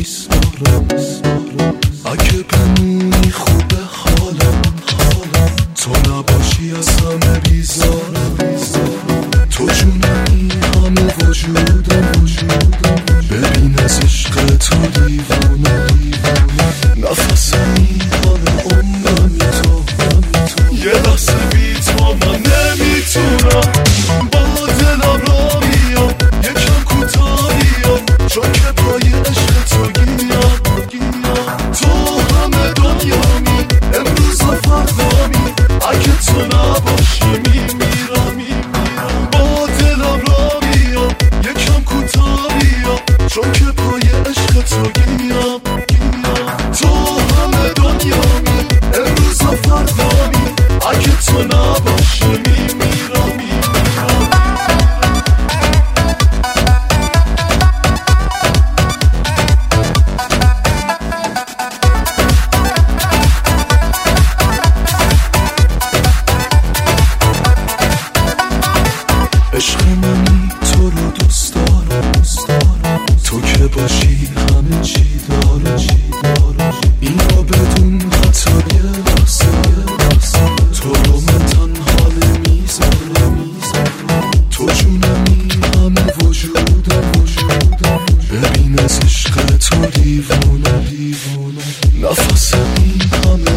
نیست دارم. اگه بمونی خوبه حالم، تو نباشی از همه بیزارم. تو جونمی همه وجودم، ببین از عشق تو دیوونم. نفسمی حال عمرمی تو، یه لحظه بی تو من نمیتونم. با دلم را بیام یکم کوتاه بیام، چون که پای عشق تو گیرم. تو همه دنیامی، امروز و فردامی، اگه تو نباشی میمیرم. با دلم را بیام یکم کوتاه بیام، چون که پای عشق تو گیرم. تو همه دنیامی، امروز و فردامی، اگه تو نباشی میمیرم. عشق منی تو رو دوست دارم، تو که باشی همه چی دارم. این را بدون خطای لحظه، تو رو من تنها نمیذارم. تو جونمی همه وجودم، ببین از عشق تو دیوونم. نفسمی همه